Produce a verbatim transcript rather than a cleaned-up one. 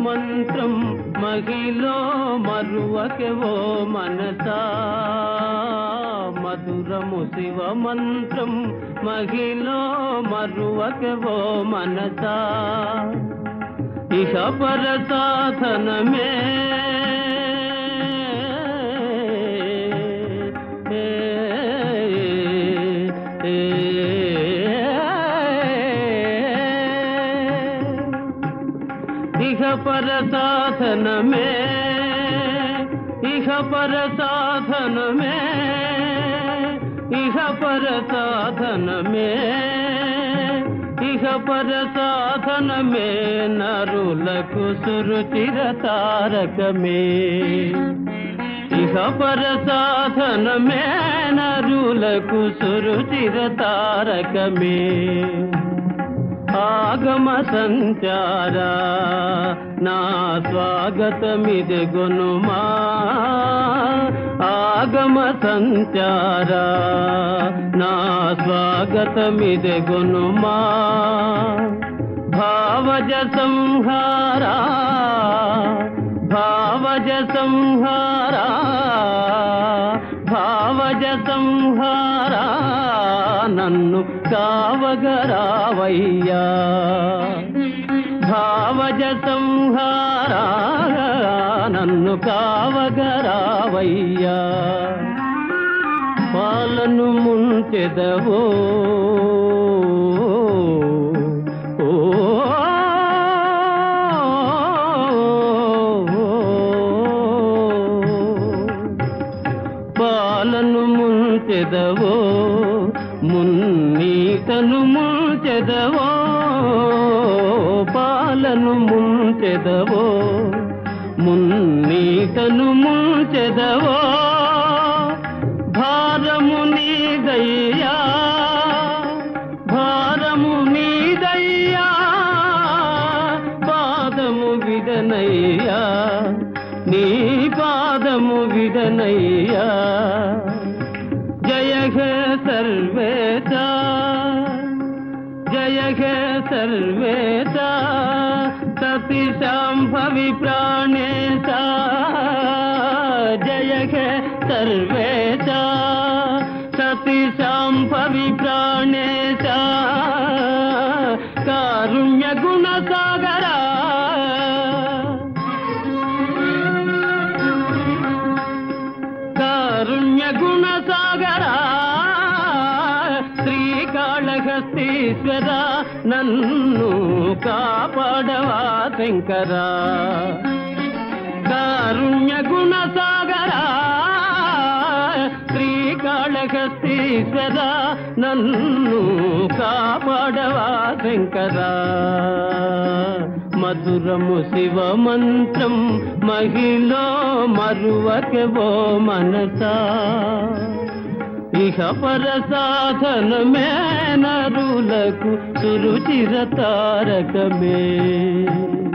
మంత్రం మహిలో మరువకెవో మనసా మధురము శివ మంత్రం మహిలో మరువకెవో మనసా ఇహ పర సాధనమే ఇహ పర సాధనమే ఇహ పర సాధనమే ఇహ పర సాధనమే ఇహ పర సాధనమే నరులకు సురుచిర తారకమే ఇహ పర సాధనమే నరులకు సురుచిర తారకమే ఆగమ సంచారా నా స్వాగతమిది గునుమా ఆగమ సంచారా నా స్వాగతమిది గునుమా భావజ సంహారా భావజ సంహారా భావజ సంహారా నన్ను కావగరావయ్యా భావజ సంహారా నన్ను కావగరావయ్యా పాలను ముంచెదవో పాలను ముంచెదవో మున్నీతను ముంచెదవో పాలను ముంచెదవో మున్నీతను ముంచెదవో భారము నీదయ్యా భారము నీదయ్యా పాదము విడనయ్యా నీ పాదము విడనయ్యా జయ హే సర్వేశ జయ హే సర్వేశ సతి శాంభవి ప్రాణేశ జయ హే సర్వేశ సతి శాంభవి ప్రాణేశ కారుణ్య గుణ సాగరా కారుణ్య గుణ సాగరా శ్రీకాళహస్తీశ్వర నన్ను కాపాడవా శంకరా కారుణ్య గుణ సాగరా శ్రీకాళహస్తీశ్వర నన్ను కాపాడవా శంకరా మధురము శివ మంత్రం మహిలో మరువకెవో మనసా ఇహ పర సాధనమే నరులకు సురుచిర తారకమే